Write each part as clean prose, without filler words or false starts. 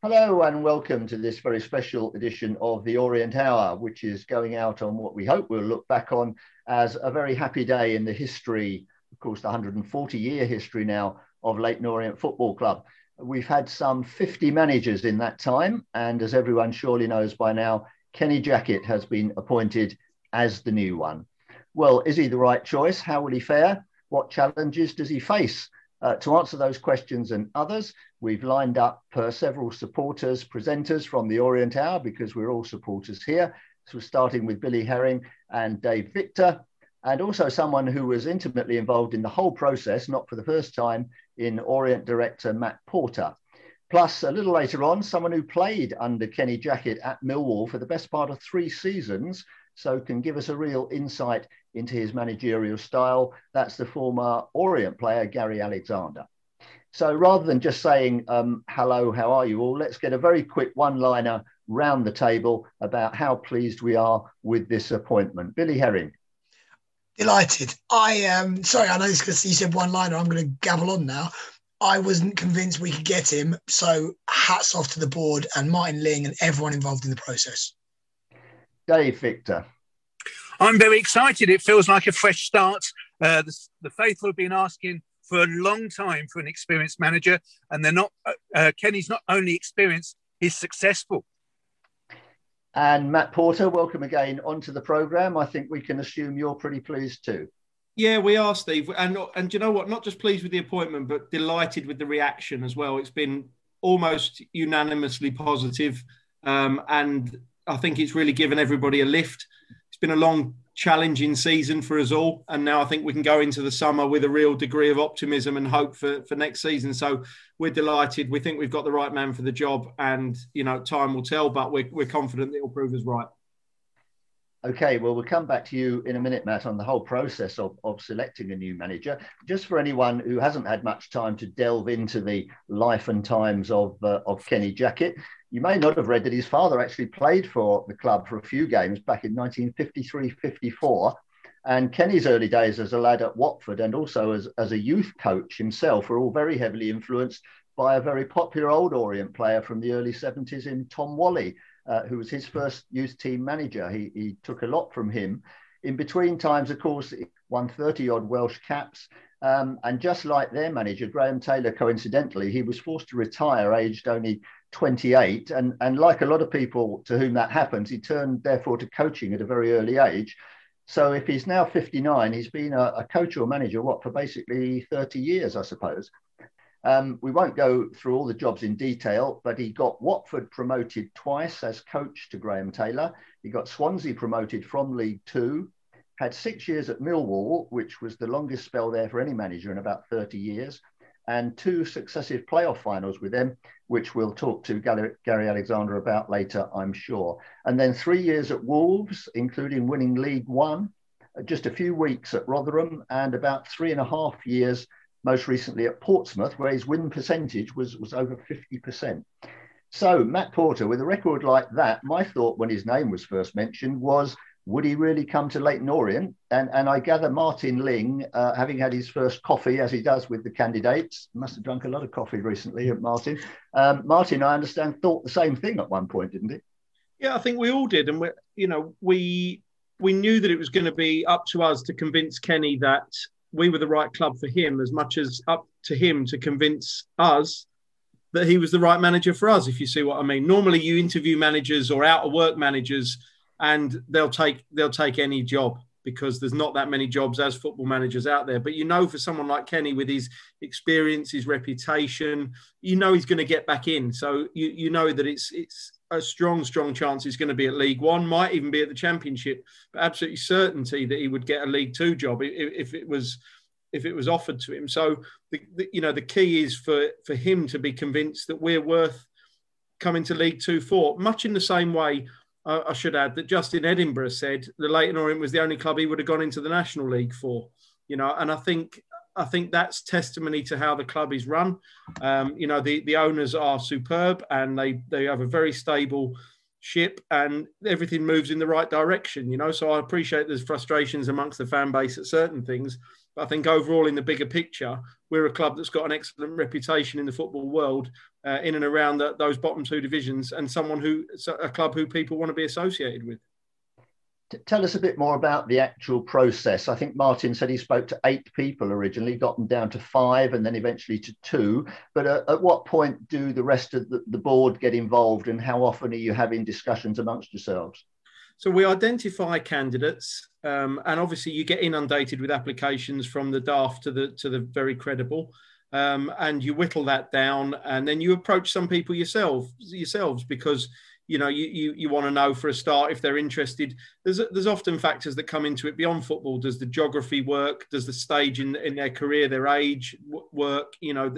Hello and welcome to this very special edition of the Orient Hour, which is going out on what we hope we'll look back on as a very happy day in the history, of course, the 140-year history now of Leyton Orient Football Club. We've had some 50 managers in that time, and as everyone surely knows by now, Kenny Jackett has been appointed as the new one. Well, is he the right choice? How will he fare? What challenges does he face? To answer those questions and others, we've lined up several supporters, presenters from the Orient Hour, because we're all supporters here. So we're starting with Billy Herring and Dave Victor, and also someone who was intimately involved in the whole process, not for the first time, in Orient director Matt Porter. Plus, a little later on, someone who played under Kenny Jackett at Millwall for the best part of 3 seasons, so can give us a real insight into his managerial style. That's the former Orient player, Gary Alexander. So rather than just saying, hello, how are you all? Let's get a very quick one-liner round the table about how pleased we are with this appointment. Billy Herring. Delighted. I am sorry, I know this because you said one-liner. I'm going to gavel on now. I wasn't convinced we could get him. So hats off to the board and Martin Ling and everyone involved in the process. Dave Victor. I'm very excited. It feels like a fresh start. The faithful have been asking for a long time for an experienced manager, and they're not. Kenny's not only experienced, he's successful. And Matt Porter, welcome again onto the programme. I think we can assume you're pretty pleased too. Yeah, we are, Steve. And you know what? Not just pleased with the appointment, but delighted with the reaction as well. It's been almost unanimously positive, and I think it's really given everybody a lift. It's been a long, challenging season for us all. And now I think we can go into the summer with a real degree of optimism and hope for next season. So we're delighted. We think we've got the right man for the job, and, time will tell, but we're confident that he'll prove us right. Okay, well, we'll come back to you in a minute, Matt, on the whole process of selecting a new manager. Just for anyone who hasn't had much time to delve into the life and times of Kenny Jackett, you may not have read that his father actually played for the club for a few games back in 1953-54. And Kenny's early days as a lad at Watford and also as a youth coach himself were all very heavily influenced by a very popular old Orient player from the early 70s in Tom Whalley, who was his first youth team manager. He took a lot from him. In between times, of course, he won 30-odd Welsh caps. And just like their manager, Graham Taylor, coincidentally, he was forced to retire aged only 28. And like a lot of people to whom that happens, he turned, therefore, to coaching at a very early age. So if he's now 59, he's been a coach or manager, for basically 30 years, I suppose. We won't go through all the jobs in detail, but he got Watford promoted twice as coach to Graham Taylor. He got Swansea promoted from League Two, had 6 years at Millwall, which was the longest spell there for any manager in about 30 years, and 2 successive playoff finals with them, which we'll talk to Gary Alexander about later, I'm sure. And then 3 years at Wolves, including winning League One, just a few weeks at Rotherham, and about 3.5 years most recently at Portsmouth, where his win percentage was over 50%. So Matt Porter, with a record like that, my thought when his name was first mentioned was, would he really come to Leyton Orient? And I gather Martin Ling, having had his first coffee, as he does with the candidates, must have drunk a lot of coffee recently, Martin. Martin, I understand, thought the same thing at one point, didn't he? Yeah, I think we all did. And, we knew that it was going to be up to us to convince Kenny that we were the right club for him, as much as up to him to convince us that he was the right manager for us, if you see what I mean. Normally you interview managers or out of work managers and they'll take any job because there's not that many jobs as football managers out there. But for someone like Kenny with his experience, his reputation, he's going to get back in. So you know that it's a strong chance he's going to be at League One, might even be at the Championship, but absolutely certainty that he would get a League Two job if it was offered to him. So the key is for him to be convinced that we're worth coming to League Two for. Much in the same way, I should add, that Justin Edinburgh said the Leyton Orient was the only club he would have gone into the National League for. And I think that's testimony to how the club is run. The owners are superb and they have a very stable ship and everything moves in the right direction, you know. So I appreciate there's frustrations amongst the fan base at certain things, but I think overall in the bigger picture, we're a club that's got an excellent reputation in the football world, in and around those bottom two divisions, and a club who people want to be associated with. Tell us a bit more about the actual process. I think Martin said he spoke to 8 people originally, got them down to 5 and then eventually to 2. But at what point do the rest of the board get involved, and how often are you having discussions amongst yourselves? So we identify candidates, and obviously you get inundated with applications from the daft to the very credible, and you whittle that down, and then you approach some people yourselves because you know you want to know for a start if they're interested. There's often factors that come into it beyond football. Does the geography work? Does the stage in their career, their age work? You know,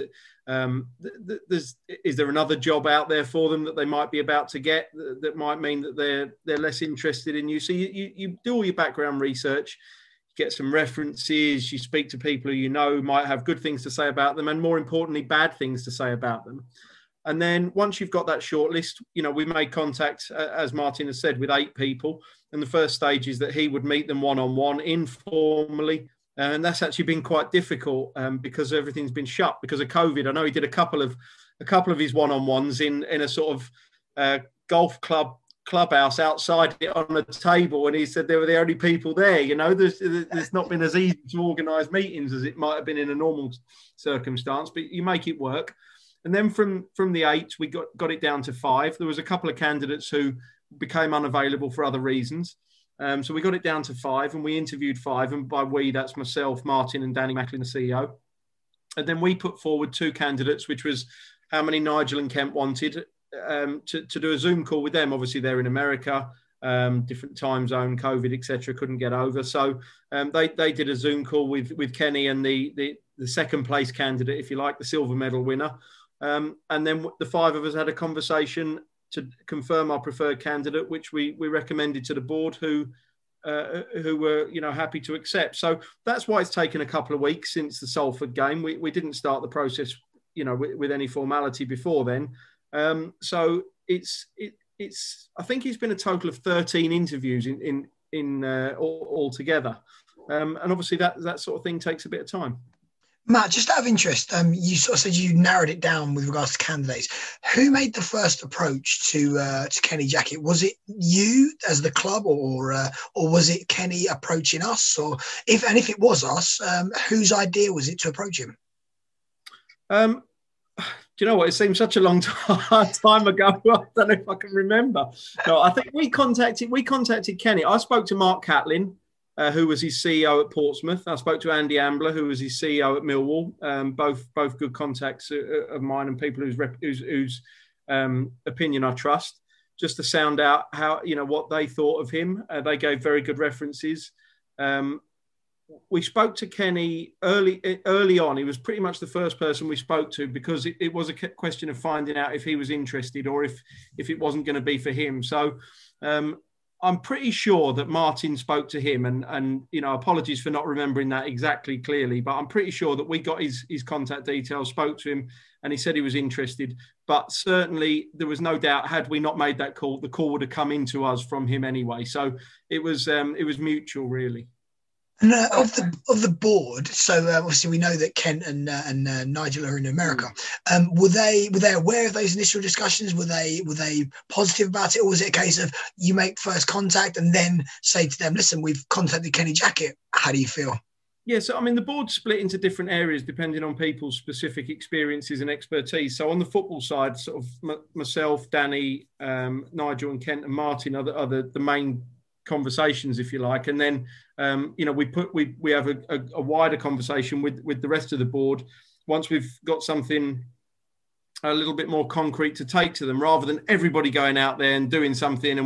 is there another job out there for them that they might be about to get that might mean that they're less interested in you? So you do all your background research, get some references, you speak to people who you know might have good things to say about them, and more importantly, bad things to say about them. And then once you've got that short list, you know, we made contact, as Martin has said, with 8 people. And the first stage is that he would meet them one-on-one, informally. And that's actually been quite difficult because everything's been shut because of COVID. I know he did a couple of his one-on-ones in a sort of golf clubhouse outside it on a table. And he said they were the only people there. You know, there's not been as easy to organise meetings as it might have been in a normal circumstance, but you make it work. And then from the 8, we got it down to 5. There was a couple of candidates who became unavailable for other reasons. So we got it down to 5 and we interviewed 5. And by we, that's myself, Martin and Danny Macklin, the CEO. And then we put forward 2 candidates, which was how many Nigel and Kent wanted to do a Zoom call with them. Obviously, they're in America, different time zone, COVID, etc. Couldn't get over. So they did a Zoom call with Kenny and the second place candidate, if you like, the silver medal winner. And then the 5 of us had a conversation to confirm our preferred candidate, which we recommended to the board, who were, you know, happy to accept. So that's why it's taken a couple of weeks since the Salford game. We didn't start the process, you know, with any formality before then. So it's I think it's been a total of 13 interviews in all together, and obviously that sort of thing takes a bit of time. Matt, just out of interest, you sort of said you narrowed it down with regards to candidates. Who made the first approach to Kenny Jackett? Was it you as the club, or was it Kenny approaching us? Or if it was us, whose idea was it to approach him? Do you know what? It seems such a long time ago. I don't know if I can remember. No, I think we contacted Kenny. I spoke to Mark Catlin, who was his CEO at Portsmouth. I spoke to Andy Ambler, who was his CEO at Millwall. Both good contacts of mine and people whose opinion I trust, just to sound out how, you know, what they thought of him. They gave very good references. We spoke to Kenny early on. He was pretty much the first person we spoke to because it was a question of finding out if he was interested or if it wasn't going to be for him. So I'm pretty sure that Martin spoke to him, and you know, apologies for not remembering that exactly clearly, but I'm pretty sure that we got his contact details, spoke to him, and he said he was interested. But certainly there was no doubt, had we not made that call, the call would have come into us from him anyway. So it was mutual, really. And of the board, so obviously we know that Kent and Nigel are in America. Were they aware of those initial discussions? Were they positive about it, or was it a case of you make first contact and then say to them, "Listen, we've contacted Kenny Jackett. How do you feel?" Yeah, so I mean, the board's split into different areas depending on people's specific experiences and expertise. So on the football side, sort of myself, Danny, Nigel, and Kent and Martin are the main conversations, if you like, and then you know, we have a wider conversation with the rest of the board once we've got something a little bit more concrete to take to them, rather than everybody going out there and doing something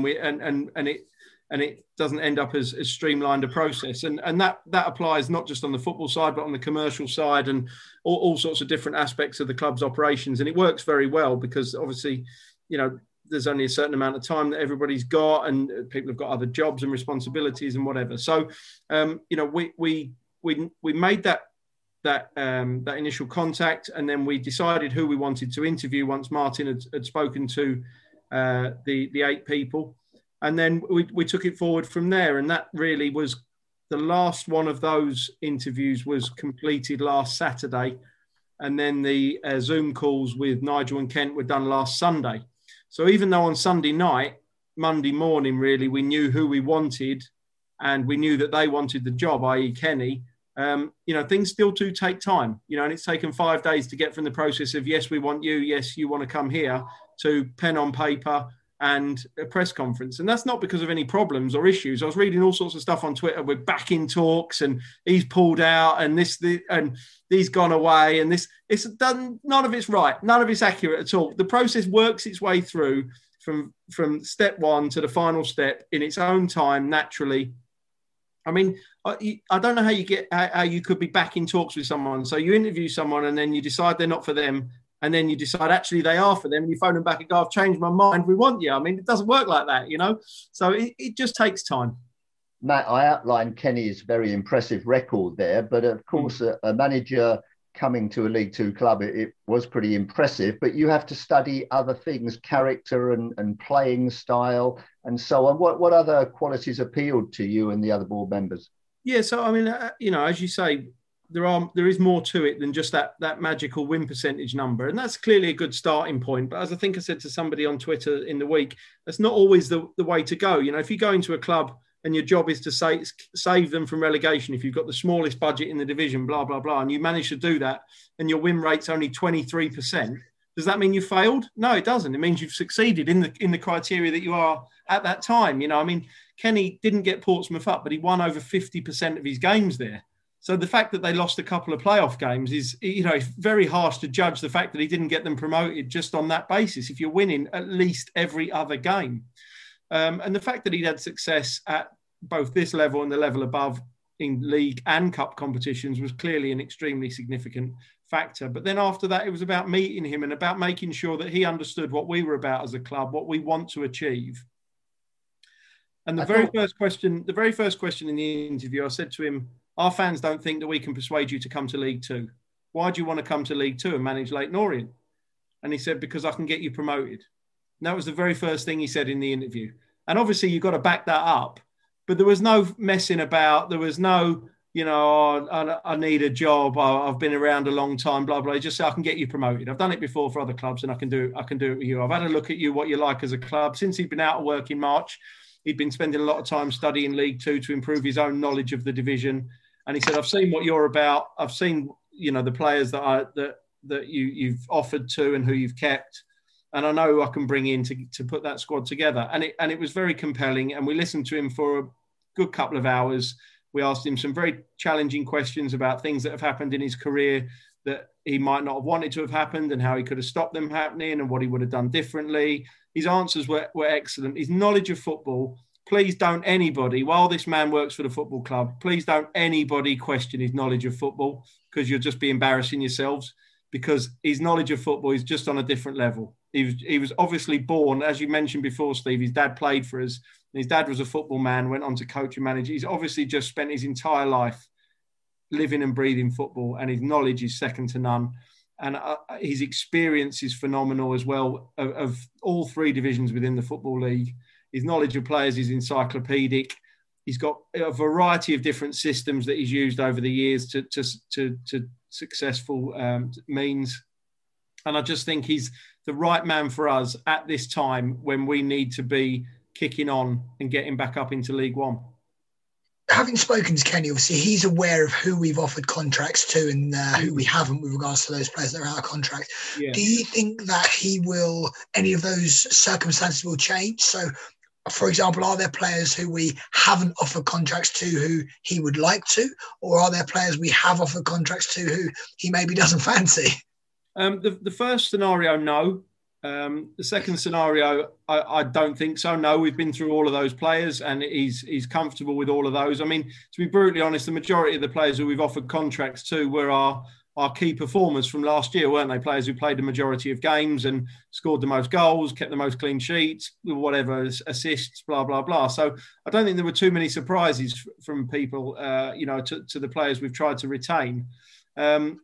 and it doesn't end up as streamlined a process. And that applies not just on the football side, but on the commercial side and all sorts of different aspects of the club's operations. And it works very well because obviously, you know, there's only a certain amount of time that everybody's got, and people have got other jobs and responsibilities and whatever. So, you know, we made that initial contact, and then we decided who we wanted to interview once Martin had spoken to the 8 people. And then we took it forward from there. And that really was the last one of those interviews was completed last Saturday. And then the Zoom calls with Nigel and Kent were done last Sunday. So even though on Sunday night, Monday morning, really, we knew who we wanted and we knew that they wanted the job, i.e. Kenny, things still do take time, and it's taken 5 days to get from the process of, yes, we want you, yes, you want to come here, to pen on paper and a press conference. And that's not because of any problems or issues. I was reading all sorts of stuff on Twitter. We're back in talks and he's pulled out and and he's gone away. And it's done. None of it's right. None of it's accurate at all. The process works its way through from step one to the final step in its own time, naturally. I mean, I don't know how you could be back in talks with someone. So you interview someone and then you decide they're not for them. And then you decide actually they are for them, and you phone them back and go, I've changed my mind, we want you. I mean, it doesn't work like that, So it just takes time. Matt, I outlined Kenny's very impressive record there, but of course, a manager coming to a League Two club, it was pretty impressive, but you have to study other things, character and playing style and so on. What other qualities appealed to you and the other board members? Yeah, so, I mean, as you say, there is more to it than just that magical win percentage number. And that's clearly a good starting point. But as I think I said to somebody on Twitter in the week, that's not always the way to go. If you go into a club and your job is to save them from relegation, if you've got the smallest budget in the division, blah, blah, blah, and you manage to do that and your win rate's only 23%, does that mean you failed? No, it doesn't. It means you've succeeded in the criteria that you are at that time. I mean, Kenny didn't get Portsmouth up, but he won over 50% of his games there. So the fact that they lost a couple of playoff games is, it's very harsh to judge the fact that he didn't get them promoted just on that basis. If you're winning at least every other game. And the fact that he'd had success at both this level and the level above in league and cup competitions was clearly an extremely significant factor. But then after that, it was about meeting him and about making sure that he understood what we were about as a club, what we want to achieve. And the very first question in the interview, I said to him, our fans don't think that we can persuade you to come to League Two. Why do you want to come to League Two and manage Leyton Orient? And he said, because I can get you promoted. And that was the very first thing he said in the interview. And obviously you've got to back that up. But there was no messing about. There was no, I need a job. I've been around a long time, blah, blah. He just said, I can get you promoted. I've done it before for other clubs and I can do it with you. I've had a look at you, what you like as a club. Since he'd been out of work in March, he'd been spending a lot of time studying League Two to improve his own knowledge of the division. And he said, I've seen what you're about. I've seen, the players that you've offered to and who you've kept. And I know who I can bring in to put that squad together. And it was very compelling. And we listened to him for a good couple of hours. We asked him some very challenging questions about things that have happened in his career that he might not have wanted to have happened and how he could have stopped them happening and what he would have done differently. His answers were excellent. His knowledge of football. Please don't anybody, while this man works for the football club, please don't anybody question his knowledge of football, because you'll just be embarrassing yourselves, because his knowledge of football is just on a different level. He was obviously born, as you mentioned before, Steve, his dad played for us. His dad was a football man, went on to coach and manage. He's obviously just spent his entire life living and breathing football, and his knowledge is second to none. And his experience is phenomenal as well of all three divisions within the Football League. His knowledge of players is encyclopedic. He's got a variety of different systems that he's used over the years to successful means. And I just think he's the right man for us at this time when we need to be kicking on and getting back up into League One. Having spoken to Kenny, obviously he's aware of who we've offered contracts to and who we haven't with regards to those players that are out of contract. Yeah. Do you think that any of those circumstances will change? So, for example, are there players who we haven't offered contracts to who he would like to, or are there players we have offered contracts to who he maybe doesn't fancy? The first scenario, no. The second scenario, I don't think so. No, we've been through all of those players and he's comfortable with all of those. I mean, to be brutally honest, the majority of the players who we've offered contracts to were our key performers from last year, weren't they? Players who played the majority of games and scored the most goals, kept the most clean sheets, whatever, assists, blah, blah, blah. So I don't think there were too many surprises from people, to the players we've tried to retain.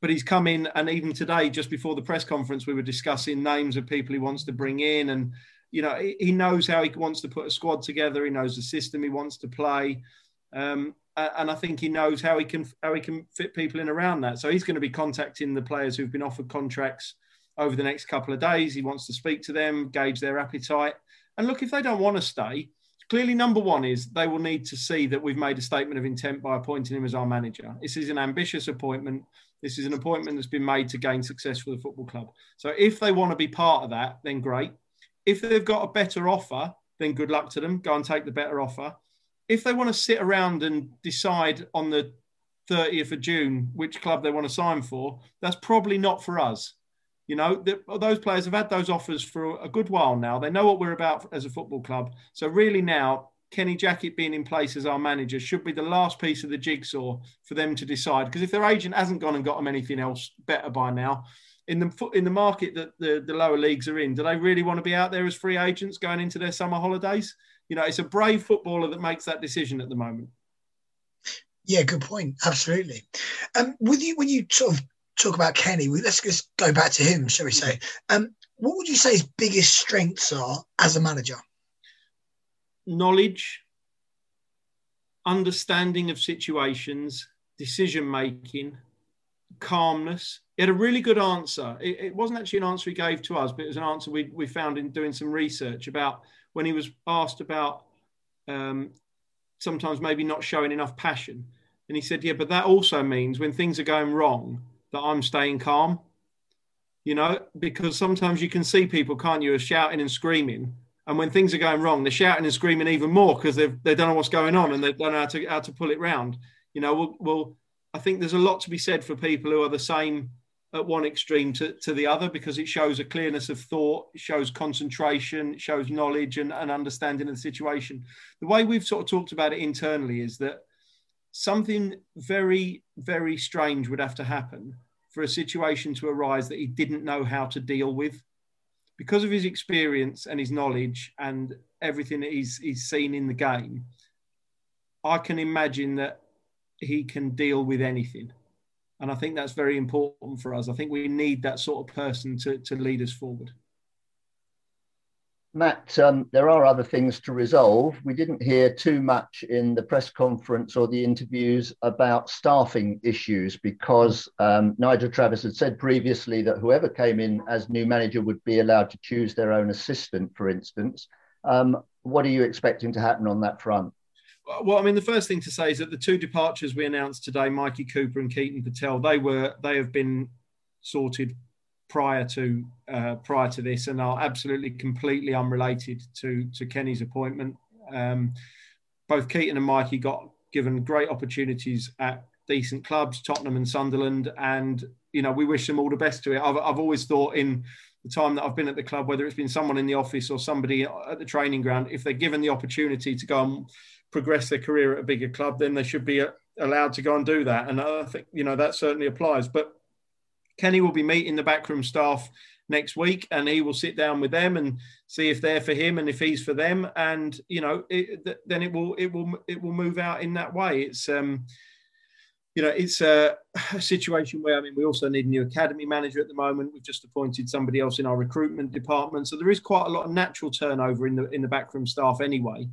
but he's come in, and even today, just before the press conference, we were discussing names of people he wants to bring in, and he knows how he wants to put a squad together. He knows the system he wants to play, and I think he knows how he can fit people in around that. So he's going to be contacting the players who've been offered contracts over the next couple of days. He wants to speak to them, gauge their appetite, and look, if they don't want to stay, clearly number one is they will need to see that we've made a statement of intent by appointing him as our manager. This is an ambitious appointment. This is an appointment that's been made to gain success for the football club. So if they want to be part of that, then great. If they've got a better offer, then good luck to them. Go and take the better offer. If they want to sit around and decide on the 30th of June which club they want to sign for, that's probably not for us. Those players have had those offers for a good while now. They know what we're about as a football club. So really now, Kenny Jackett being in place as our manager should be the last piece of the jigsaw for them to decide. Because if their agent hasn't gone and got them anything else better by now, in the market that the lower leagues are in, do they really want to be out there as free agents going into their summer holidays? It's a brave footballer that makes that decision at the moment. Yeah, good point. Absolutely. When you sort of talk about Kenny, let's just go back to him, shall we say? What would you say his biggest strengths are as a manager? Knowledge, understanding of situations, decision-making, calmness. He had a really good answer. It wasn't actually an answer he gave to us, but it was an answer we found in doing some research about when he was asked about sometimes maybe not showing enough passion. And he said, yeah, but that also means when things are going wrong, that I'm staying calm, because sometimes you can see people, can't you, are shouting and screaming. And when things are going wrong, they're shouting and screaming even more because they don't know what's going on and they don't know how to pull it round. I think there's a lot to be said for people who are the same at one extreme to the other, because it shows a clearness of thought, it shows concentration, it shows knowledge and understanding of the situation. The way we've sort of talked about it internally is that something very, very strange would have to happen for a situation to arise that he didn't know how to deal with. Because of his experience and his knowledge and everything that he's seen in the game, I can imagine that he can deal with anything. And I think that's very important for us. I think we need that sort of person to lead us forward. Matt, there are other things to resolve. We didn't hear too much in the press conference or the interviews about staffing issues because Nigel Travis had said previously that whoever came in as new manager would be allowed to choose their own assistant, for instance. What are you expecting to happen on that front? Well, I mean, the first thing to say is that the two departures we announced today, Mikey Cooper and Keaton Patel, they have been sorted prior to this and are absolutely completely unrelated to Kenny's appointment. Both Keaton and Mikey got given great opportunities at decent clubs, Tottenham and Sunderland, and we wish them all the best to it. I've always thought in the time that I've been at the club, whether it's been someone in the office or somebody at the training ground, if they're given the opportunity to go and progress their career at a bigger club, then they should be allowed to go and do that. And I think that certainly applies. But Kenny will be meeting the backroom staff next week, and he will sit down with them and see if they're for him and if he's for them. And then it will move out in that way. It's it's a situation where we also need a new academy manager at the moment. We've just appointed somebody else in our recruitment department, so there is quite a lot of natural turnover in the backroom staff anyway.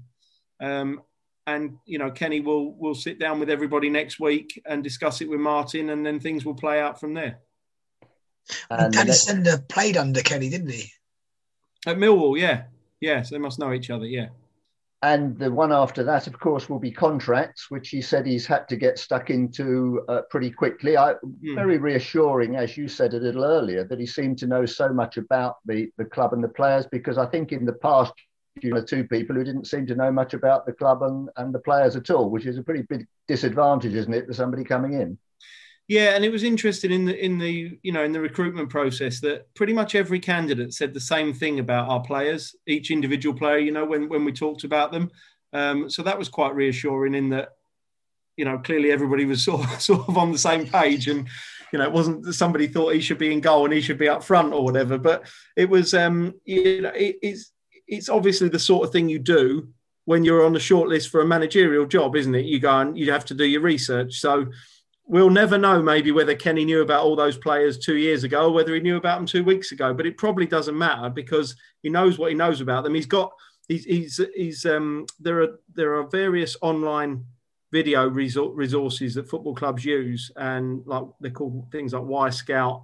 And Kenny will sit down with everybody next week and discuss it with Martin, and then things will play out from there. And Danny Sender played under Kenny, didn't he? At Millwall, yeah. Yeah, so they must know each other, yeah. And the one after that, of course, will be contracts, which he said he's had to get stuck into pretty quickly. Very reassuring, as you said a little earlier, that he seemed to know so much about the club and the players, because I think in the past, two people who didn't seem to know much about the club and the players at all, which is a pretty big disadvantage, isn't it, for somebody coming in? Yeah, and it was interesting in the recruitment process that pretty much every candidate said the same thing about our players, each individual player, when we talked about them. So that was quite reassuring in that, clearly everybody was sort of on the same page, and it wasn't that somebody thought he should be in goal and he should be up front or whatever. But it was, it's obviously the sort of thing you do when you're on the shortlist for a managerial job, isn't it? You go and you have to do your research. So we'll never know maybe whether Kenny knew about all those players 2 years ago or whether he knew about them 2 weeks ago. But it probably doesn't matter because he knows what he knows about them. There are various online video resources that football clubs use, and like they're called things like Y Scout.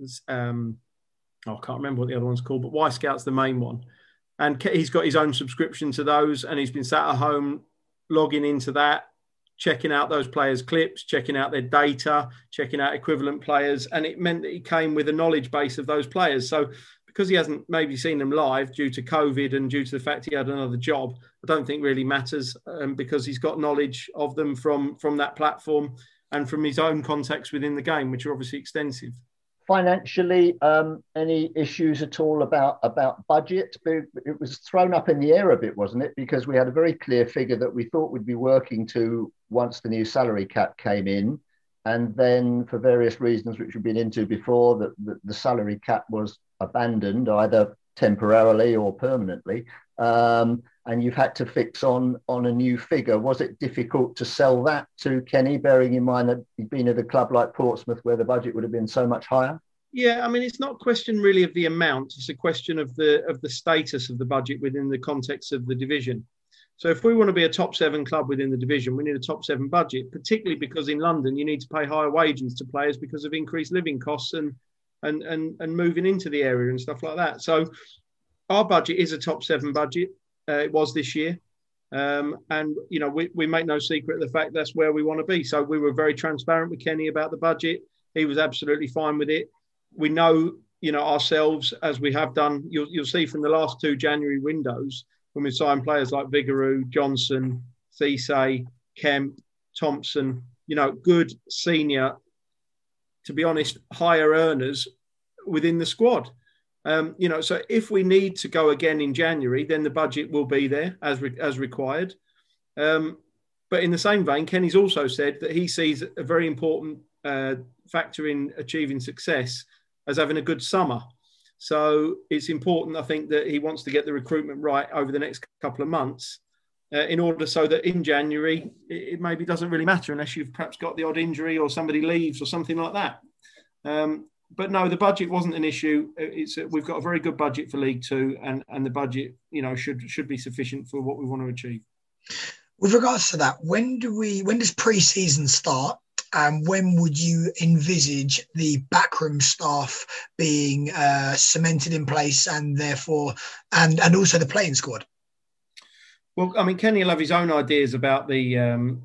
I can't remember what the other one's called, but Y Scout's the main one. And he's got his own subscription to those, and he's been sat at home logging into that, checking out those players' clips, checking out their data, checking out equivalent players. And it meant that he came with a knowledge base of those players. So because he hasn't maybe seen them live due to COVID and due to the fact he had another job, I don't think really matters, because he's got knowledge of them from that platform and from his own contacts within the game, which are obviously extensive. Financially, any issues at all about budget? It was thrown up in the air a bit, wasn't it? Because we had a very clear figure that we thought we'd be working to once the new salary cap came in. And then for various reasons, which we've been into before, that the salary cap was abandoned either temporarily or permanently. And you've had to fix on a new figure. Was it difficult to sell that to Kenny, bearing in mind that he'd been at a club like Portsmouth where the budget would have been so much higher? Yeah, I mean, it's not a question really of the amount. It's a question of the status of the budget within the context of the division. So if we want to be a top 7 club within the division, we need a top 7 budget, particularly because in London, you need to pay higher wages to players because of increased living costs and moving into the area and stuff like that. So our budget is a top 7 budget. It was this year. And, you know, we make no secret of the fact that's where we want to be. So we were very transparent with Kenny about the budget. He was absolutely fine with it. We know, you know, ourselves, as we have done, you'll see from the last 2 January windows, when we signed players like Vigouroux, Johnson, Cisse, Kemp, Thompson, you know, good senior, to be honest, higher earners within the squad. You know, so if we need to go again in January, then the budget will be there as required. But in the same vein, Kenny's also said that he sees a very important factor in achieving success as having a good summer. So it's important, I think, that he wants to get the recruitment right over the next couple of months in order so that in January, it maybe doesn't really matter unless you've perhaps got the odd injury or somebody leaves or something like that. But no, the budget wasn't an issue. We've got a very good budget for League Two, and the budget, you know, should be sufficient for what we want to achieve. With regards to that, when does pre-season start? And when would you envisage the backroom staff being cemented in place, and therefore, and also the playing squad? Well, I mean, Kenny will have his own ideas about the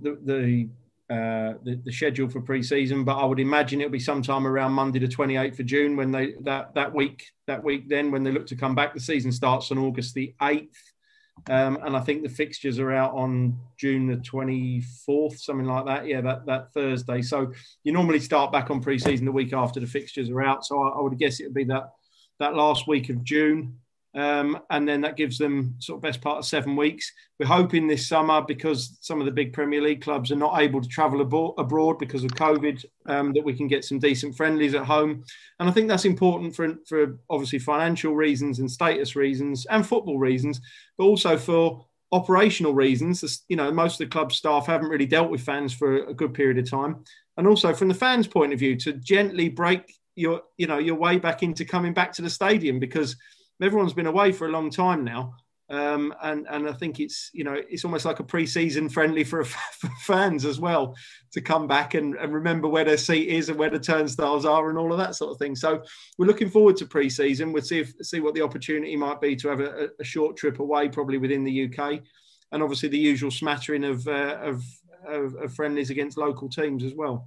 schedule for pre-season, but I would imagine it'll be sometime around Monday the 28th of June when they that week then when they look to come back. The season starts on August the 8th. And I think the fixtures are out on June the 24th, something like that. Yeah, that Thursday. So you normally start back on pre-season the week after the fixtures are out. So I would guess it would be that last week of June. And then that gives them sort of best part of 7 weeks. We're hoping this summer, because some of the big Premier League clubs are not able to travel abroad because of COVID, that we can get some decent friendlies at home. And I think that's important for obviously financial reasons and status reasons and football reasons, but also for operational reasons. You know, most of the club staff haven't really dealt with fans for a good period of time. And also from the fans' point of view, to gently break your way back into coming back to the stadium, because everyone's been away for a long time now, and I think it's almost like a pre-season friendly for fans as well, to come back and remember where their seat is and where the turnstiles are and all of that sort of thing. So we're looking forward to pre-season. We'll see what the opportunity might be to have a short trip away, probably within the UK, and obviously the usual smattering of friendlies against local teams as well.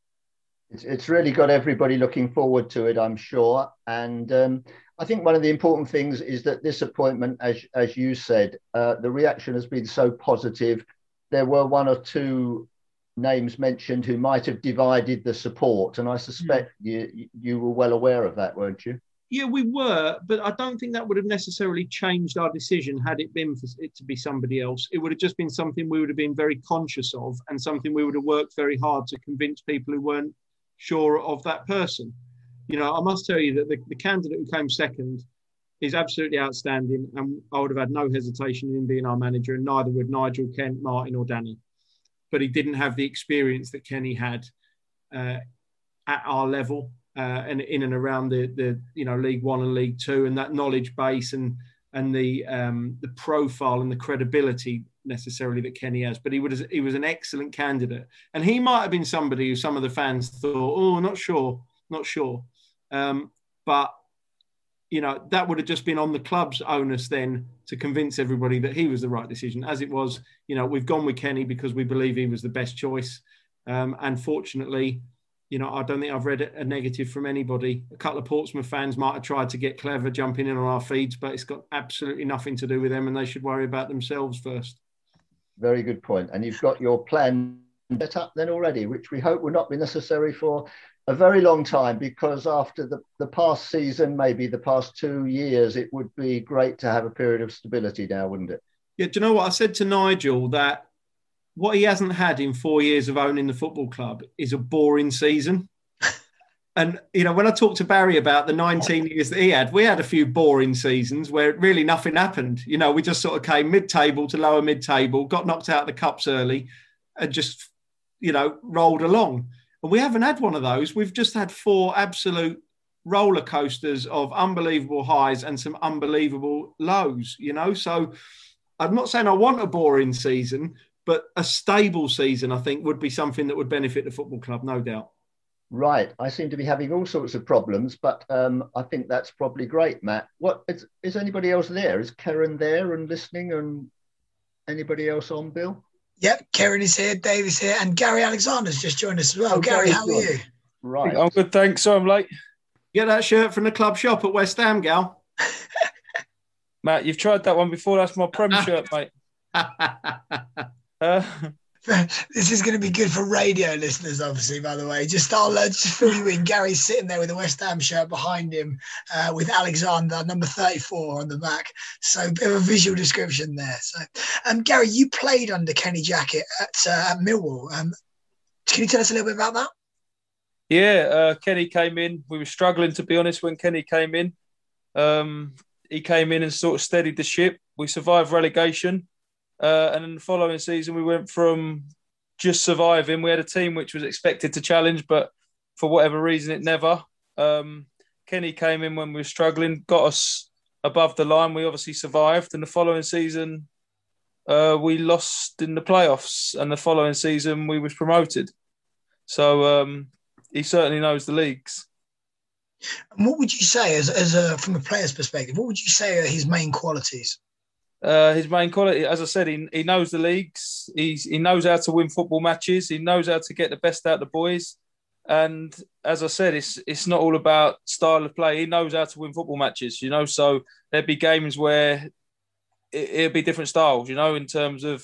It's really got everybody looking forward to it, I'm sure. And I think one of the important things is that this appointment, as you said, the reaction has been so positive. There were 1 or 2 names mentioned who might have divided the support, and I suspect you were well aware of that, weren't you? Yeah, we were, but I don't think that would have necessarily changed our decision had it been for it to be somebody else. It would have just been something we would have been very conscious of, and something we would have worked very hard to convince people who weren't sure of that person. You know, I must tell you that the candidate who came second is absolutely outstanding, and I would have had no hesitation in being our manager, and neither would Nigel, Kent, Martin or Danny. But he didn't have the experience that Kenny had. at our level and in and around the League One and League Two, and that knowledge base and the profile and the credibility necessarily that Kenny has. But he was an excellent candidate, and he might have been somebody who some of the fans thought, oh, not sure. But that would have just been on the club's onus then to convince everybody that he was the right decision. As it was, we've gone with Kenny because we believe he was the best choice. And fortunately, I don't think I've read a negative from anybody. A couple of Portsmouth fans might have tried to get clever jumping in on our feeds, but it's got absolutely nothing to do with them, and they should worry about themselves first. Very good point. And you've got your plan set up then already, which we hope will not be necessary for a very long time, because after the past season, maybe the past 2 years, it would be great to have a period of stability now, wouldn't it? Yeah, do you know what? I said to Nigel that what he hasn't had in 4 years of owning the football club is a boring season. And, when I talked to Barry about the 19 years that he had, we had a few boring seasons where really nothing happened. We just sort of came mid-table to lower mid-table, got knocked out of the cups early and just, rolled along. And we haven't had one of those. We've just had 4 absolute roller coasters of unbelievable highs and some unbelievable lows, So I'm not saying I want a boring season, but a stable season, I think, would be something that would benefit the football club, no doubt. Right. I seem to be having all sorts of problems, but I think that's probably great, Matt. Is anybody else there? Is Karen there and listening, and anybody else on, Bill? Yep, Karen is here, Dave is here, and Gary Alexander's just joined us as well. Gary, how are you? Right. I'm good, thanks. So I'm late. Get that shirt from the club shop at West Ham, Gal. Matt, you've tried that one before. That's my Prem shirt, mate. This is going to be good for radio listeners, obviously, by the way. I'll just fill you in. Gary's sitting there with a West Ham shirt behind him with Alexander, number 34 on the back. So a bit of a visual description there. So, Gary, you played under Kenny Jackett at Millwall. Can you tell us a little bit about that? Yeah, Kenny came in. We were struggling, to be honest, when Kenny came in. He came in and sort of steadied the ship. We survived relegation. And in the following season, we went from just surviving. We had a team which was expected to challenge, but for whatever reason, it never. Kenny came in when we were struggling, got us above the line. We obviously survived. And the following season, we lost in the playoffs. And the following season, we was promoted. So he certainly knows the leagues. And what would you say, from a player's perspective, what would you say are his main qualities? His main quality, as I said, he knows the leagues. He knows how to win football matches. He knows how to get the best out of the boys. And as I said, it's not all about style of play. He knows how to win football matches, So there'd be games where it'd be different styles, in terms of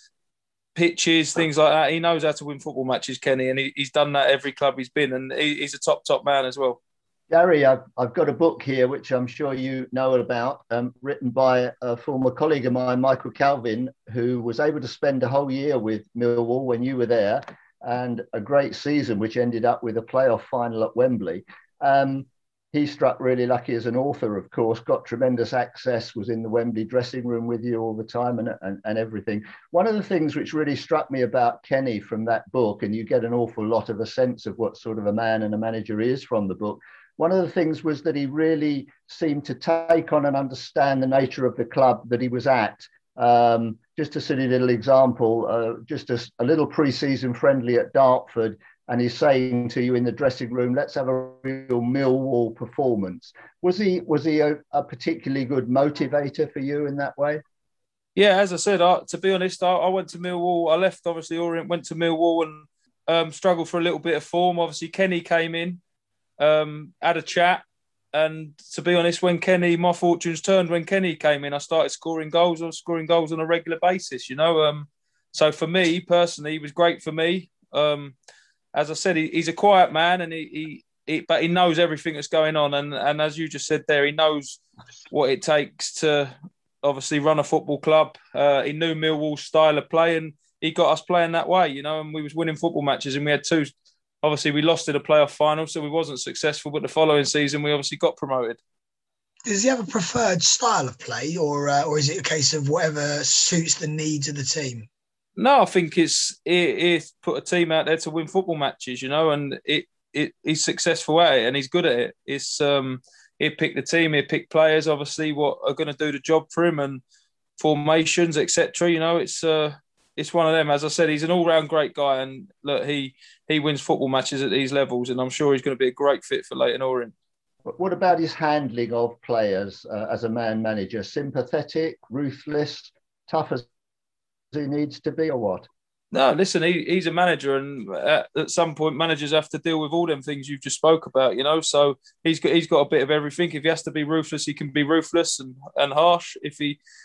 pitches, things like that. He knows how to win football matches, Kenny, and he's done that every club he's been. And he's a top man as well. Gary, I've got a book here, which I'm sure you know about, written by a former colleague of mine, Michael Calvin, who was able to spend a whole year with Millwall when you were there, and a great season, which ended up with a playoff final at Wembley. He struck really lucky as an author, of course, got tremendous access, was in the Wembley dressing room with you all the time and everything. One of the things which really struck me about Kenny from that book, and you get an awful lot of a sense of what sort of a man and a manager is from the book, one of the things was that he really seemed to take on and understand the nature of the club that he was at. Just a silly little example, just a little pre-season friendly at Dartford, and he's saying to you in the dressing room, let's have a real Millwall performance. Was he a particularly good motivator for you in that way? Yeah, as I said, to be honest, I went to Millwall. I left, obviously, Orient, went to Millwall and struggled for a little bit of form. Obviously, Kenny came in. Had a chat, and to be honest, my fortunes turned when Kenny came in. I started scoring goals. I was scoring goals on a regular basis, So for me personally, he was great for me. As I said, he's a quiet man, and but he knows everything that's going on. And as you just said there, he knows what it takes to obviously run a football club. He knew Millwall's style of play, and he got us playing that way, And we was winning football matches, and we had 2. Obviously, we lost in a playoff final, so we wasn't successful. But the following season, we obviously got promoted. Does he have a preferred style of play, or is it a case of whatever suits the needs of the team? No, I think it put a team out there to win football matches, and he's successful at it and he's good at it. It's he picked the team, he picked players, obviously, what are going to do the job for him and formations, etc. It's one of them. As I said, he's an all-round great guy, and look, he wins football matches at these levels, and I'm sure he's going to be a great fit for Leyton Orient. But what about his handling of players as a man manager? Sympathetic, ruthless, tough as he needs to be, or what? No, listen, he's a manager, and at some point, managers have to deal with all them things you've just spoke about, So he's got a bit of everything. If he has to be ruthless, he can be ruthless and harsh. If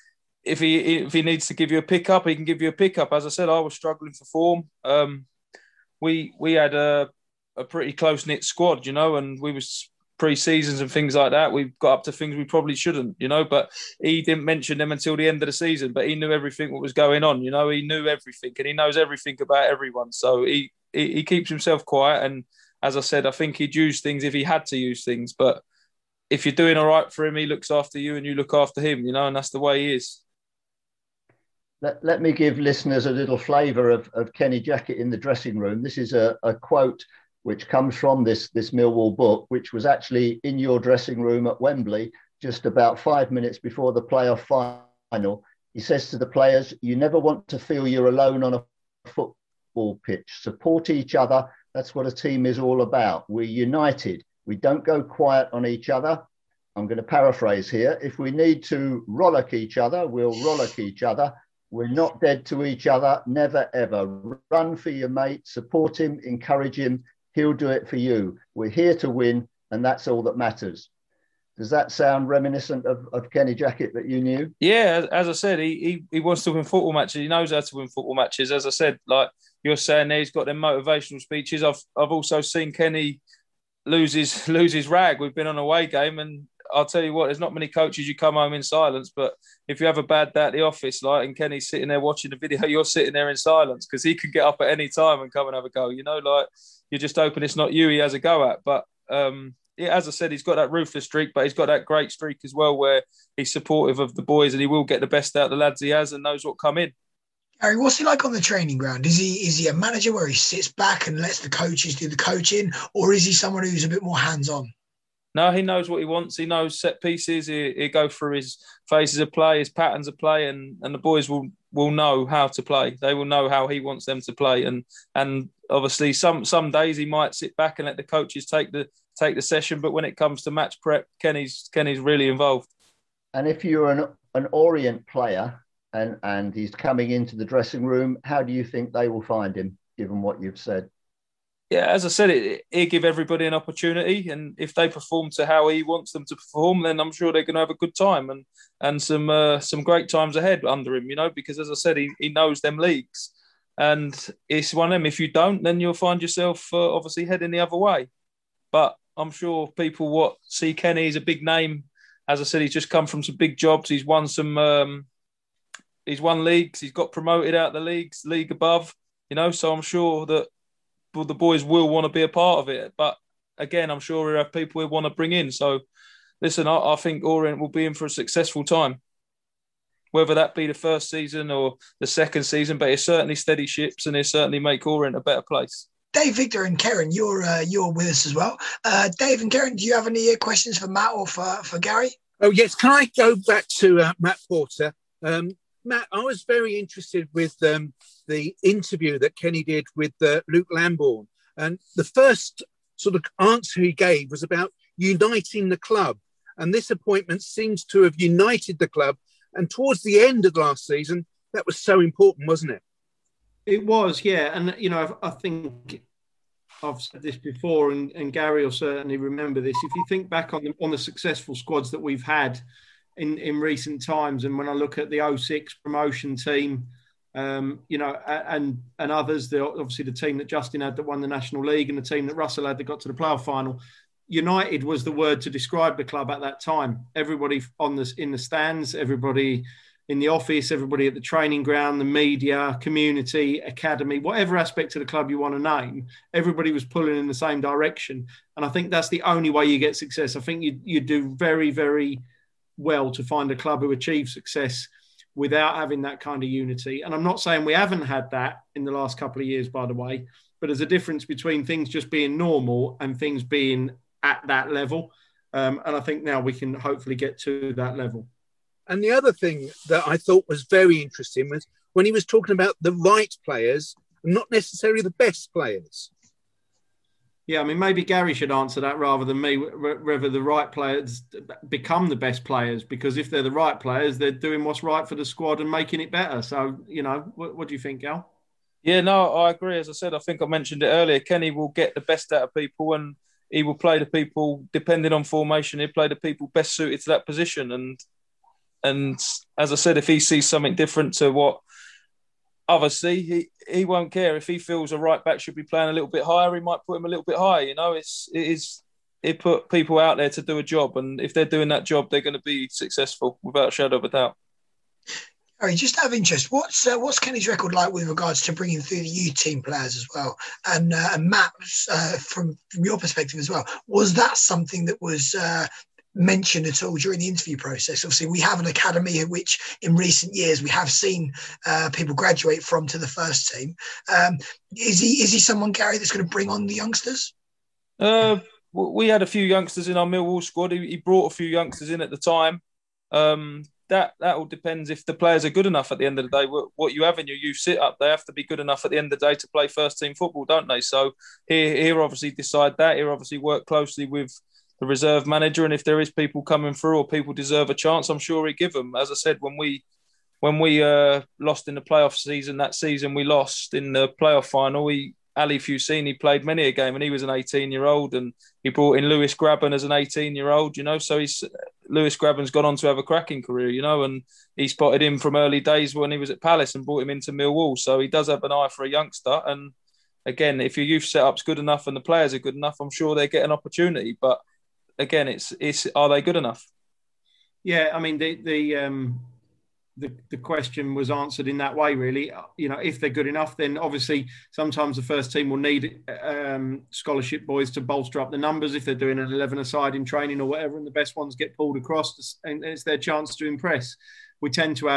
he needs to give you a pickup, he can give you a pickup. As I said, I was struggling for form. We had a pretty close knit squad, and we was pre-seasons and things like that. We got up to things we probably shouldn't, but he didn't mention them until the end of the season. But he knew everything what was going on, he knew everything, and he knows everything about everyone. So he keeps himself quiet. And as I said, I think he'd use things if he had to use things. But if you're doing all right for him, he looks after you and you look after him, and that's the way he is. Let me give listeners a little flavour of Kenny Jackett in the dressing room. This is a quote which comes from this Millwall book, which was actually in your dressing room at Wembley just about 5 minutes before the playoff final. He says to the players, "You never want to feel you're alone on a football pitch. Support each other. That's what a team is all about. We're united. We don't go quiet on each other." I'm going to paraphrase here. "If we need to rollick each other, we'll rollick each other. We're not dead to each other, never, ever. Run for your mate, support him, encourage him. He'll do it for you. We're here to win, and that's all that matters." Does that sound reminiscent of Kenny Jackett that you knew? Yeah, as I said, he wants to win football matches. He knows how to win football matches. As I said, like you're saying there, he's got them motivational speeches. I've also seen Kenny lose his rag. We've been on a away game, and I'll tell you what, there's not many coaches you come home in silence, but if you have a bad day at the office, and Kenny's sitting there watching the video, you're sitting there in silence because he can get up at any time and come and have a go. You're just hoping it's not you he has a go at. But as I said, he's got that ruthless streak, but he's got that great streak as well where he's supportive of the boys and he will get the best out of the lads he has and knows what come in. Gary, what's he like on the training ground? Is he a manager where he sits back and lets the coaches do the coaching, or is he someone who's a bit more hands-on? No, he knows what he wants. He knows set pieces. He'll go through his phases of play, his patterns of play, and the boys will know how to play. They will know how he wants them to play. And obviously, some days he might sit back and let the coaches take the session. But when it comes to match prep, Kenny's really involved. And if you're an Orient player and he's coming into the dressing room, how do you think they will find him, given what you've said? Yeah, as I said, he'll give everybody an opportunity, and if they perform to how he wants them to perform, then I'm sure they're going to have a good time and some great times ahead under him. Because as I said, he knows them leagues, and it's one of them. If you don't, then you'll find yourself obviously heading the other way. But I'm sure people see Kenny. He's a big name. As I said, he's just come from some big jobs. He's won he's won leagues. He's got promoted out of the league above. So I'm sure that the boys will want to be a part of it. But again, I'm sure we'll have people we want to bring in. So listen, I think Orient will be in for a successful time, whether that be the first season or the second season, but it's certainly steady ships and it certainly make Orient a better place. Dave, Victor and Karen, you're with us as well. Dave and Karen, do you have any questions for Matt or for Gary? Oh, yes. Can I go back to Matt Porter? Matt, I was very interested with the interview that Kenny did with Luke Lambourne. And the first sort of answer he gave was about uniting the club. And this appointment seems to have united the club. And towards the end of last season, that was so important, wasn't it? It was, yeah. And, I think I've said this before, and Gary will certainly remember this. If you think back on the successful squads that we've had in recent times, and when I look at the 06 promotion team, and others, obviously the team that Justin had that won the National League and the team that Russell had that got to the playoff final, united was the word to describe the club at that time. Everybody in the stands, everybody in the office, everybody at the training ground, the media, community, academy, whatever aspect of the club you want to name, everybody was pulling in the same direction. And I think that's the only way you get success. I think you do very, very well to find a club who achieves success without having that kind of unity. And I'm not saying we haven't had that in the last couple of years, by the way, but there's a difference between things just being normal and things being at that level. And I think now we can hopefully get to that level. And the other thing that I thought was very interesting was when he was talking about the right players, not necessarily the best players. Yeah, I mean, maybe Gary should answer that rather than me, whether the right players become the best players, because if they're the right players, they're doing what's right for the squad and making it better. So, what do you think, Gal? Yeah, no, I agree. As I said, I think I mentioned it earlier, Kenny will get the best out of people and he will play the people, depending on formation, he'll play the people best suited to that position. And as I said, if he sees something different to what others see, he won't care. If he feels a right back should be playing a little bit higher, he might put him a little bit higher. It put people out there to do a job, and if they're doing that job, they're going to be successful without a shadow of a doubt. Harry, just out of interest, what's Kenny's record like with regards to bringing through the youth team players as well? And Matt, from your perspective as well, was that something that was mentioned at all during the interview process? Obviously, we have an academy which in recent years we have seen people graduate from to the first team. Is he someone, Gary, that's going to bring on the youngsters? We had a few youngsters in our Millwall squad. He brought a few youngsters in at the time. That all depends if the players are good enough at the end of the day. What you have in your youth sit-up, they have to be good enough at the end of the day to play first-team football, don't they? So he'll obviously decide that. He'll obviously work closely with the reserve manager, and if there is people coming through or people deserve a chance, I'm sure he'd give them. As I said, when we lost in the playoff season, that season we lost in the playoff final, Ali Fusini played many a game and he was an 18-year-old, and he brought in Lewis Graben as an 18-year-old, so Lewis Graben's gone on to have a cracking career, and he spotted him from early days when he was at Palace and brought him into Millwall. So he does have an eye for a youngster. And again, if your youth setup's good enough and the players are good enough, I'm sure they get an opportunity. But again, it's are they good enough? Yeah, I mean, the question was answered in that way, really. If they're good enough, then obviously sometimes the first team will need scholarship boys to bolster up the numbers if they're doing an 11-a-side in training or whatever, and the best ones get pulled across and it's their chance to impress. We tend to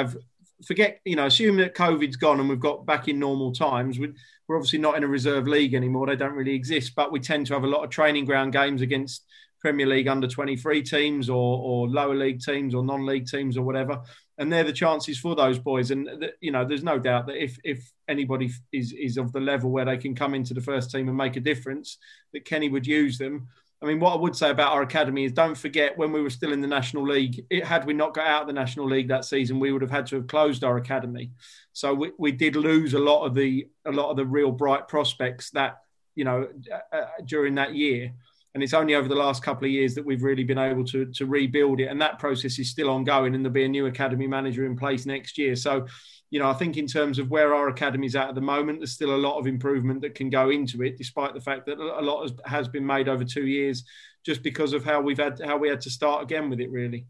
assume that COVID's gone and we've got back in normal times. We're obviously not in a reserve league anymore. They don't really exist, but we tend to have a lot of training ground games against Premier League under-23 teams or lower league teams or non-league teams or whatever. And they're the chances for those boys. And, there's no doubt that if anybody is of the level where they can come into the first team and make a difference, that Kenny would use them. I mean, what I would say about our academy is don't forget when we were still in the National League, had we not got out of the National League that season, we would have had to have closed our academy. So we did lose a lot of the real bright prospects that, during that year. And it's only over the last couple of years that we've really been able to rebuild it. And that process is still ongoing, and there'll be a new academy manager in place next year. So, I think in terms of where our academy's at the moment, there's still a lot of improvement that can go into it, despite the fact that a lot has been made over 2 years, just because of how we had to start again with it, really.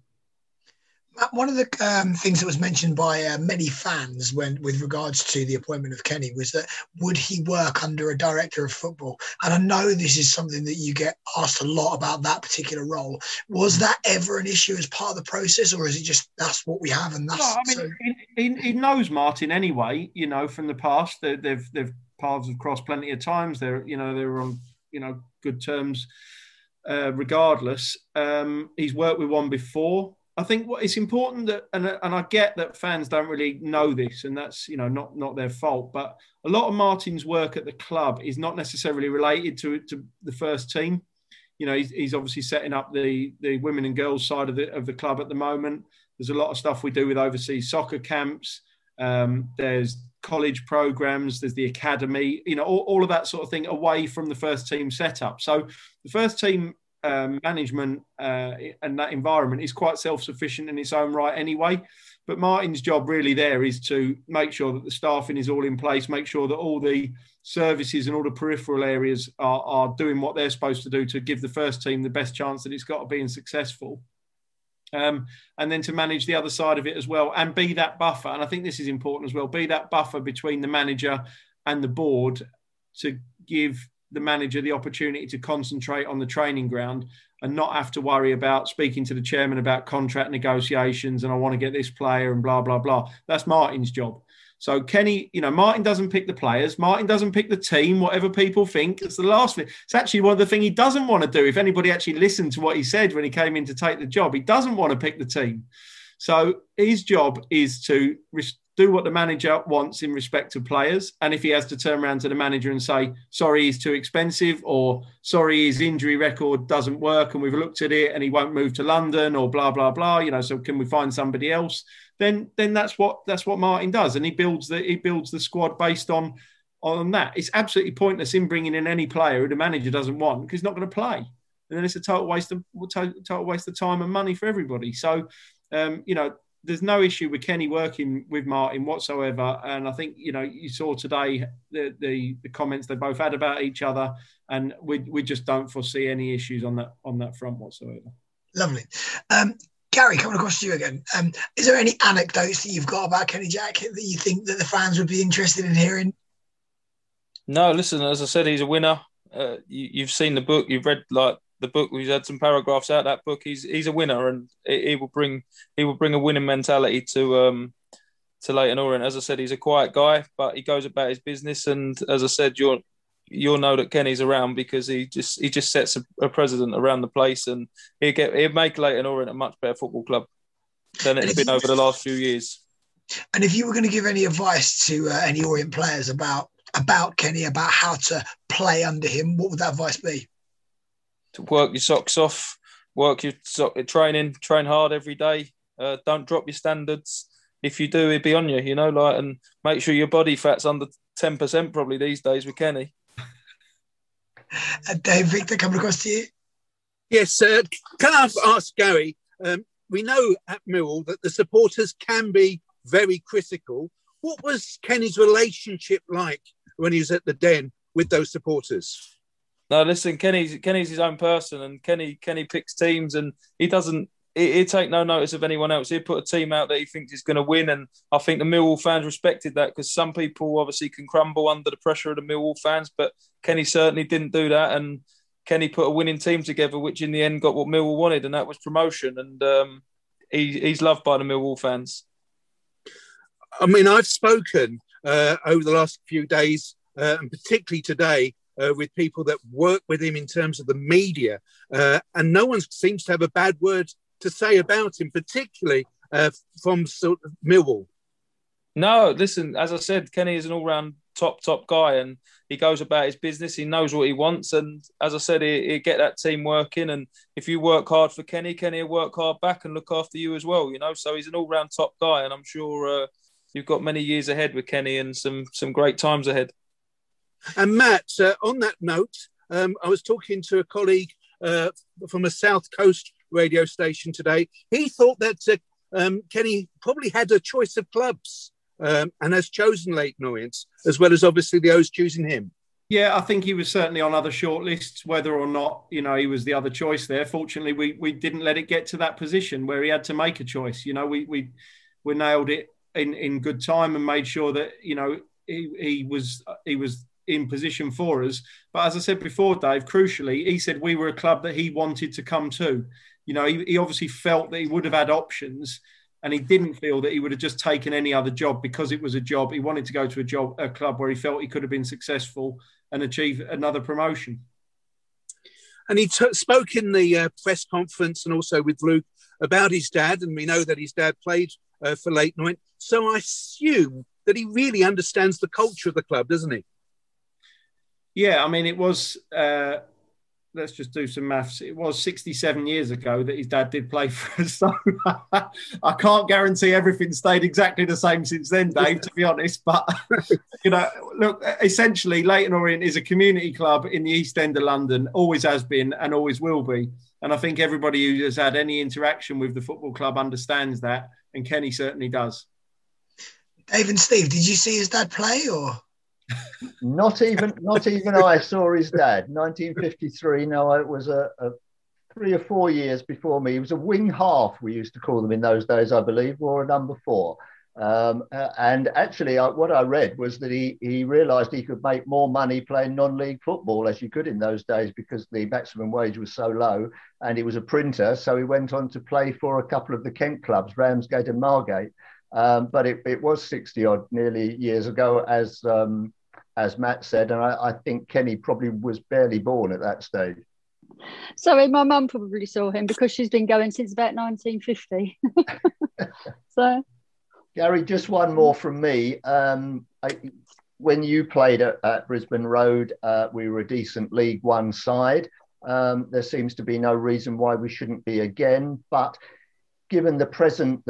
One of the things that was mentioned by many fans with regards to the appointment of Kenny was that would he work under a director of football? And I know this is something that you get asked a lot about, that particular role. Was that ever an issue as part of the process, or is it just that's what we have and that's? No, he knows Martin anyway. From the past, they've paths have crossed plenty of times. They're on good terms, regardless. He's worked with one before. I think what it's important that, and I get that fans don't really know this, and that's not their fault. But a lot of Martin's work at the club is not necessarily related to the first team. He's obviously setting up the women and girls side of the club at the moment. There's a lot of stuff we do with overseas soccer camps. There's college programs. There's the academy. All of that sort of thing away from the first team setup. So the first team management and that environment is quite self-sufficient in its own right anyway. But Martin's job really there is to make sure that the staffing is all in place, make sure that all the services and all the peripheral areas are doing what they're supposed to do to give the first team the best chance that it's got of being successful. And then to manage the other side of it as well and be that buffer. And I think this is important as well, be that buffer between the manager and the board to give the manager the opportunity to concentrate on the training ground and not have to worry about speaking to the chairman about contract negotiations and I want to get this player and blah, blah, blah. That's Martin's job. So Kenny, Martin doesn't pick the players. Martin doesn't pick the team, whatever people think. It's the last thing. It's actually one of the things he doesn't want to do. If anybody actually listened to what he said when he came in to take the job, he doesn't want to pick the team. So his job is to do what the manager wants in respect to players. And if he has to turn around to the manager and say, sorry, he's too expensive, or sorry, his injury record doesn't work and we've looked at it and he won't move to London, or blah, blah, blah, so can we find somebody else? Then that's what Martin does. And he builds the squad based on that. It's absolutely pointless in bringing in any player who the manager doesn't want because he's not going to play. And then it's a total waste of time and money for everybody. So, there's no issue with Kenny working with Martin whatsoever. And I think, you saw today the comments they both had about each other, and we just don't foresee any issues on that front whatsoever. Lovely. Gary, coming across to you again. Is there any anecdotes that you've got about Kenny Jack that you think that the fans would be interested in hearing? No, listen, as I said, he's a winner. You've seen the book, you've read the book. We've had some paragraphs out of that book. He's a winner, and he will bring a winning mentality to Leyton Orient. As I said, he's a quiet guy, but he goes about his business. And as I said, you'll know that Kenny's around because he just sets a precedent around the place, and he'll make Leyton Orient a much better football club than it's been over the last few years. And if you were going to give any advice to any Orient players about Kenny, about how to play under him, what would that advice be? To work your socks off, work your training, train hard every day. Don't drop your standards. If you do, he'll be on you, and make sure your body fat's under 10% probably these days with Kenny. Dave, Victor, coming across to you. Yes, can I ask Gary, we know at Millwall that the supporters can be very critical. What was Kenny's relationship like when he was at the Den with those supporters? No, listen, Kenny's his own person, and Kenny picks teams, and he'll take no notice of anyone else. He'll put a team out that he thinks is going to win, and I think the Millwall fans respected that, because some people obviously can crumble under the pressure of the Millwall fans, but Kenny certainly didn't do that, and Kenny put a winning team together, which in the end got what Millwall wanted, and that was promotion, and he's loved by the Millwall fans. I mean, I've spoken over the last few days, and particularly today, with people that work with him in terms of the media, and no one seems to have a bad word to say about him, particularly from sort of Millwall. No, listen, as I said, Kenny is an all-round top guy, and he goes about his business. He knows what he wants, and as I said, he'll get that team working, and if you work hard for Kenny will work hard back and look after you as well, so he's an all-round top guy, and I'm sure you've got many years ahead with Kenny and some great times ahead. And Matt, on that note, I was talking to a colleague from a South Coast radio station today. He thought that Kenny probably had a choice of clubs and has chosen Leyton Orient, as well as obviously the O's choosing him. Yeah, I think he was certainly on other shortlists, whether or not, he was the other choice there. Fortunately, we didn't let it get to that position where he had to make a choice. We nailed it in good time and made sure that, he was in position for us. But as I said before, Dave, crucially, he said we were a club that he wanted to come to. He obviously felt that he would have had options, and he didn't feel that he would have just taken any other job because it was a job. He wanted to go to a club where he felt he could have been successful and achieve another promotion. And he spoke in the press conference and also with Luke about his dad, and we know that his dad played for Leyton Orient. So I assume that he really understands the culture of the club, doesn't he? Yeah, I mean, it was, let's just do some maths. It was 67 years ago that his dad did play for us. So I can't guarantee everything stayed exactly the same since then, Dave, to be honest. But, look, essentially, Leyton Orient is a community club in the East End of London, always has been and always will be. And I think everybody who has had any interaction with the football club understands that, and Kenny certainly does. Dave and Steve, did you see his dad play, or...? Not even I saw his dad. 1953. No, it was a 3 or 4 years before me. He was a wing half, we used to call them in those days, I believe, or a number 4. And actually, what I read was that he realised he could make more money playing non-league football, as you could in those days, because the maximum wage was so low, and he was a printer. So he went on to play for a couple of the Kent clubs, Ramsgate and Margate. But it was 60 odd nearly years ago, as Matt said, and I think Kenny probably was barely born at that stage. Sorry, my mum probably saw him because she's been going since about 1950. So, Gary, just one more from me. When you played at Brisbane Road, we were a decent League One side. There seems to be no reason why we shouldn't be again, but given the present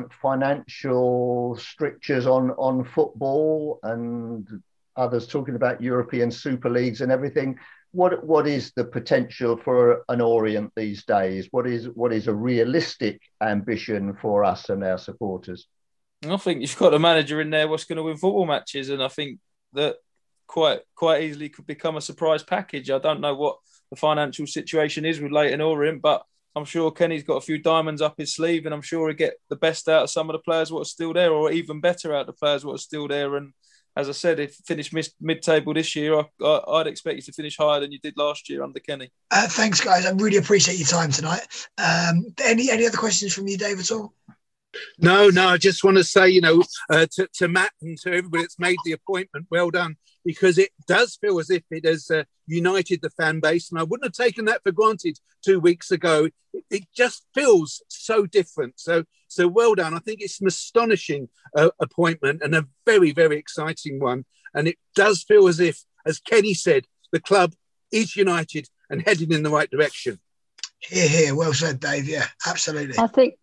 financial strictures on football and others talking about European Super Leagues and everything, what is the potential for an Orient these days? What is a realistic ambition for us and our supporters? I think you've got a manager in there what's going to win football matches, and I think that quite easily could become a surprise package. I don't know what the financial situation is with Leyton Orient, but I'm sure Kenny's got a few diamonds up his sleeve, and I'm sure he'll get the best out of some of the players what are still there, or even better out of the players what are still there. And as I said, if you finish mid-table this year, I'd expect you to finish higher than you did last year under Kenny. Thanks, guys. I really appreciate your time tonight. Any other questions from you, Dave, at all? No, I just want to say, to Matt and to everybody that's made the appointment, well done, because it does feel as if it has united the fan base, and I wouldn't have taken that for granted 2 weeks ago. It just feels so different. So well done. I think it's an astonishing appointment and a very, very exciting one. And it does feel as if, as Kenny said, the club is united and heading in the right direction. Here. Well said, Dave. Yeah, absolutely.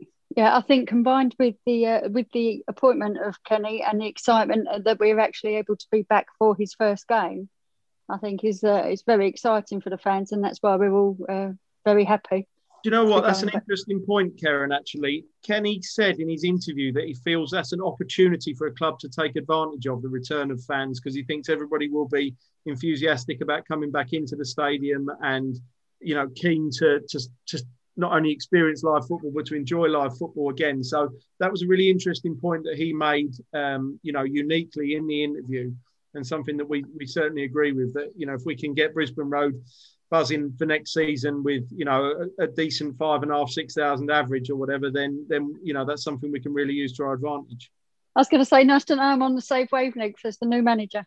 I think combined with the appointment of Kenny and the excitement that we're actually able to be back for his first game, I think is very exciting for the fans, and that's why we're all very happy. Do you know what? That's an interesting point, Karen, actually. Kenny said in his interview that he feels that's an opportunity for a club to take advantage of the return of fans, because he thinks everybody will be enthusiastic about coming back into the stadium and, keen to not only experience live football, but to enjoy live football again. So that was a really interesting point that he made, uniquely in the interview, and something that we certainly agree with, that, if we can get Brisbane Road buzzing for next season with, a decent 5,500, 6,000 average or whatever, then that's something we can really use to our advantage. I was going to say, nice to know I'm on the same wavelength as the new manager.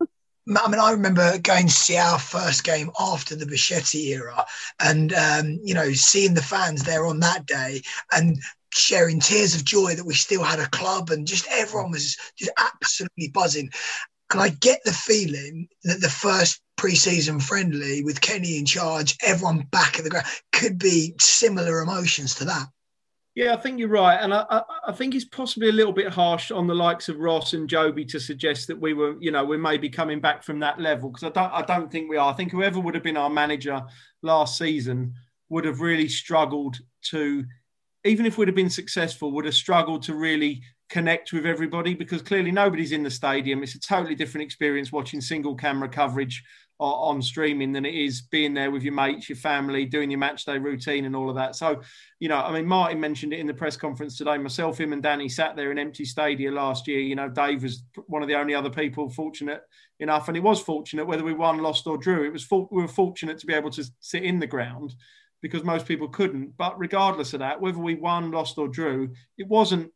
I mean, I remember going to see our first game after the Bichetti era and, seeing the fans there on that day and sharing tears of joy that we still had a club, and just everyone was just absolutely buzzing. And I get the feeling that the first pre-season friendly with Kenny in charge, everyone back at the ground, could be similar emotions to that. Yeah, I think you're right. And I think it's possibly a little bit harsh on the likes of Ross and Joby to suggest that we were, we may be coming back from that level, because I don't think we are. I think whoever would have been our manager last season would have really struggled to, even if we'd have been successful, would have struggled to really connect with everybody, because clearly nobody's in the stadium. It's a totally different experience watching single camera coverage on streaming than it is being there with your mates, your family, doing your match day routine and all of that. So, Martin mentioned it in the press conference today. Myself, him and Danny sat there in empty stadia last year. Dave was one of the only other people fortunate enough, and it was fortunate whether we won, lost or drew. We were fortunate to be able to sit in the ground, because most people couldn't. But regardless of that, whether we won, lost or drew, it wasn't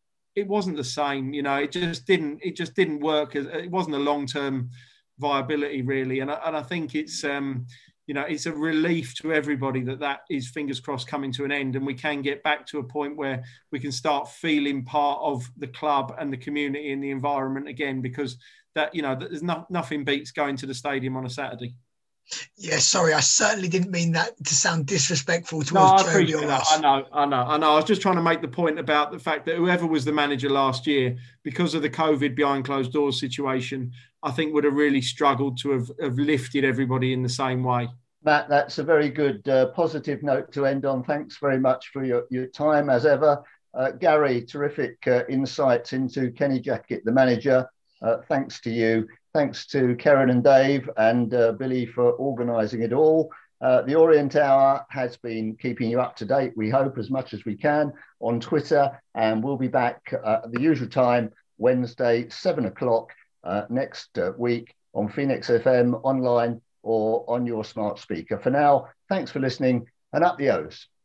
the same. It just didn't work. It wasn't a long-term viability, really. And I think it's it's a relief to everybody that is, fingers crossed, coming to an end, and we can get back to a point where we can start feeling part of the club and the community and the environment again, because that there's nothing beats going to the stadium on a Saturday. Yeah, sorry, I certainly didn't mean that to sound disrespectful towards Joby or Ross. I know. I was just trying to make the point about the fact that whoever was the manager last year, because of the COVID behind closed doors situation, I think would have really struggled to have lifted everybody in the same way. Matt, that's a very good positive note to end on. Thanks very much for your time, as ever. Gary, terrific insights into Kenny Jackett, the manager. Thanks to you. Thanks to Karen and Dave and Billy for organising it all. The Orient Hour has been keeping you up to date, we hope, as much as we can on Twitter, and we'll be back at the usual time, Wednesday, 7 o'clock next week on Phoenix FM, online or on your smart speaker. For now, thanks for listening, and up the O's.